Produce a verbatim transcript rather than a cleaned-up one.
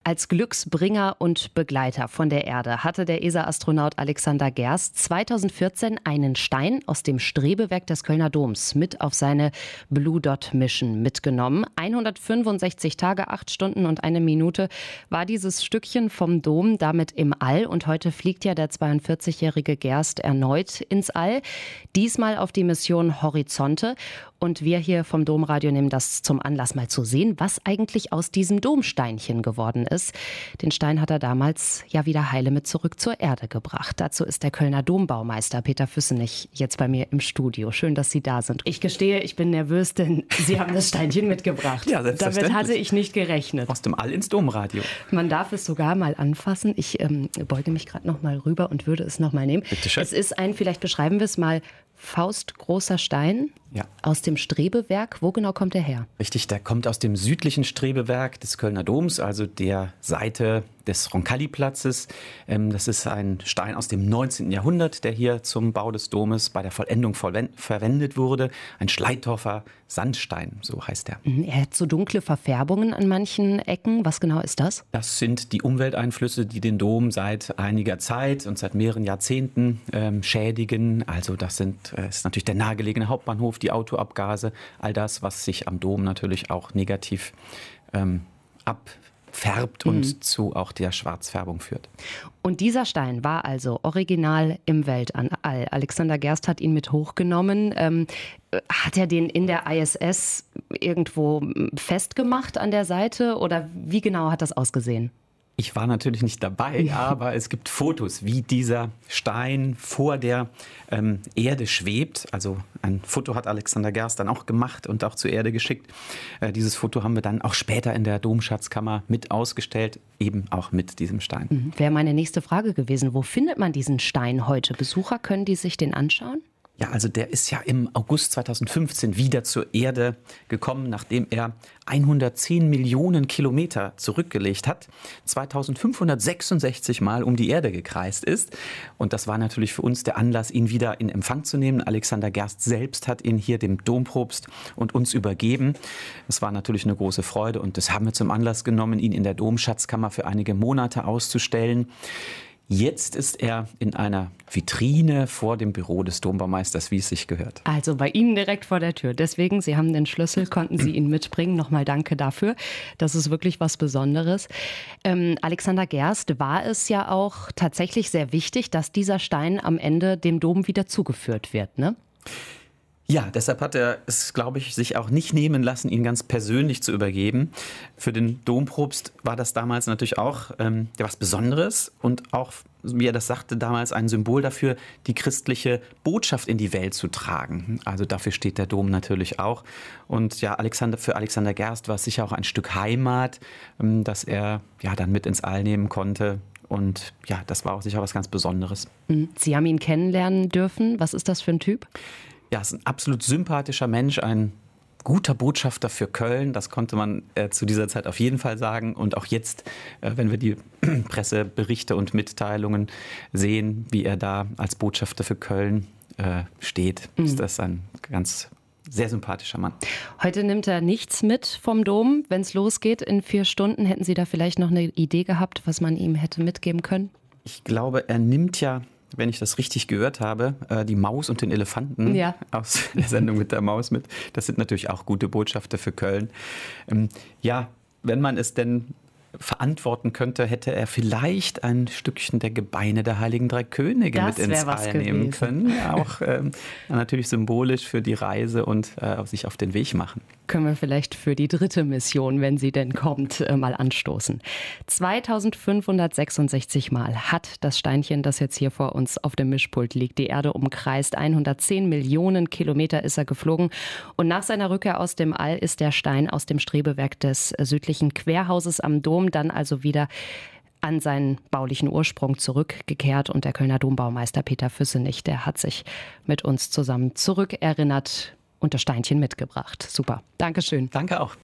Als Glücksbringer und Begleiter von der Erde hatte der E S A-Astronaut Alexander Gerst zweitausendvierzehn einen Stein aus dem Strebewerk des Kölner Doms mit auf seine Blue Dot Mission mitgenommen. hundertfünfundsechzig Tage, acht Stunden und eine Minute war dieses Stückchen vom Dom damit im All. Und heute fliegt ja der zweiundvierzigjährige Gerst erneut ins All. Diesmal auf die Mission Horizonte. Und wir hier vom Domradio nehmen das zum Anlass, mal zu sehen, was eigentlich aus diesem Domsteinchen geworden ist. Den Stein hat er damals ja wieder heile mit zurück zur Erde gebracht. Dazu ist der Kölner Dombaumeister Peter Füssenich jetzt bei mir im Studio. Schön, dass Sie da sind. Ich gestehe, ich bin nervös, denn Sie haben das Steinchen mitgebracht. Ja, selbstverständlich. Damit hatte ich nicht gerechnet. Aus dem All ins Domradio. Man darf es sogar mal anfassen. Ich ähm, beuge mich gerade noch mal rüber und würde es noch mal nehmen. Bitte schön. Es ist ein, vielleicht beschreiben wir es mal, faustgroßer Stein, ja, aus dem Strebewerk. Wo genau kommt er her? Richtig, der kommt aus dem südlichen Strebewerk des Kölner Doms, also der Seite des Roncalli-Platzes. Das ist ein Stein aus dem neunzehnten Jahrhundert, der hier zum Bau des Domes bei der Vollendung verwendet wurde. Ein Schleitorfer Sandstein, so heißt er. Er hat so dunkle Verfärbungen an manchen Ecken. Was genau ist das? Das sind die Umwelteinflüsse, die den Dom seit einiger Zeit und seit mehreren Jahrzehnten ähm, schädigen. Also das sind, äh, ist natürlich der nahegelegene Hauptbahnhof, die Autoabgase, all das, was sich am Dom natürlich auch negativ ähm, abfärbt mhm. und zu auch der Schwarzfärbung führt. Und dieser Stein war also original im Weltall. Alexander Gerst hat ihn mit hochgenommen. Ähm, hat er den in der I S S irgendwo festgemacht an der Seite oder wie genau hat das ausgesehen? Ich war natürlich nicht dabei, aber es gibt Fotos, wie dieser Stein vor der ähm, Erde schwebt. Also ein Foto hat Alexander Gerst dann auch gemacht und auch zur Erde geschickt. Äh, dieses Foto haben wir dann auch später in der Domschatzkammer mit ausgestellt, eben auch mit diesem Stein. Mhm. Wäre meine nächste Frage gewesen. Wo findet man diesen Stein heute? Besucher, können die sich den anschauen? Ja, also der ist ja im August zweitausendfünfzehn wieder zur Erde gekommen, nachdem er hundertzehn Millionen Kilometer zurückgelegt hat, zweitausendfünfhundertsechsundsechzig Mal um die Erde gekreist ist. Und das war natürlich für uns der Anlass, ihn wieder in Empfang zu nehmen. Alexander Gerst selbst hat ihn hier dem Dompropst und uns übergeben. Es war natürlich eine große Freude und das haben wir zum Anlass genommen, ihn in der Domschatzkammer für einige Monate auszustellen. Jetzt ist er in einer Vitrine vor dem Büro des Dombaumeisters, wie es sich gehört. Also bei Ihnen direkt vor der Tür. Deswegen, Sie haben den Schlüssel, konnten Sie ihn mitbringen. Nochmal danke dafür. Das ist wirklich was Besonderes. Ähm, Alexander Gerst war es ja auch tatsächlich sehr wichtig, dass dieser Stein am Ende dem Dom wieder zugeführt wird, ne? Ja, deshalb hat er es, glaube ich, sich auch nicht nehmen lassen, ihn ganz persönlich zu übergeben. Für den Dompropst war das damals natürlich auch ähm, ja, was Besonderes und auch, wie er das sagte, damals ein Symbol dafür, die christliche Botschaft in die Welt zu tragen. Also dafür steht der Dom natürlich auch. Und ja, Alexander, für Alexander Gerst war es sicher auch ein Stück Heimat, ähm, das er ja dann mit ins All nehmen konnte. Und ja, das war auch sicher was ganz Besonderes. Sie haben ihn kennenlernen dürfen. Was ist das für ein Typ? Ja, ist ein absolut sympathischer Mensch, ein guter Botschafter für Köln. Das konnte man äh, zu dieser Zeit auf jeden Fall sagen. Und auch jetzt, äh, wenn wir die Presseberichte und Mitteilungen sehen, wie er da als Botschafter für Köln äh, steht, mhm. ist das ein ganz sehr sympathischer Mann. Heute nimmt er nichts mit vom Dom. Wenn es losgeht in vier Stunden, hätten Sie da vielleicht noch eine Idee gehabt, was man ihm hätte mitgeben können? Ich glaube, er nimmt ja, wenn ich das richtig gehört habe, die Maus und den Elefanten ja. aus der Sendung mit der Maus mit. Das sind natürlich auch gute Botschafter für Köln. Ja, wenn man es denn verantworten könnte, hätte er vielleicht ein Stückchen der Gebeine der Heiligen Drei Könige das mit ins All nehmen können. Ja, auch ähm, natürlich symbolisch für die Reise und äh, sich auf den Weg machen. Können wir vielleicht für die dritte Mission, wenn sie denn kommt, äh, mal anstoßen. zweitausendfünfhundertsechsundsechzig Mal hat das Steinchen, das jetzt hier vor uns auf dem Mischpult liegt, die Erde umkreist. hundertzehn Millionen Kilometer ist er geflogen. Und nach seiner Rückkehr aus dem All ist der Stein aus dem Strebewerk des südlichen Querhauses am Dom dann also wieder an seinen baulichen Ursprung zurückgekehrt. Und der Kölner Dombaumeister Peter Füssenich, der hat sich mit uns zusammen zurückerinnert und das Steinchen mitgebracht. Super. Dankeschön. Danke auch.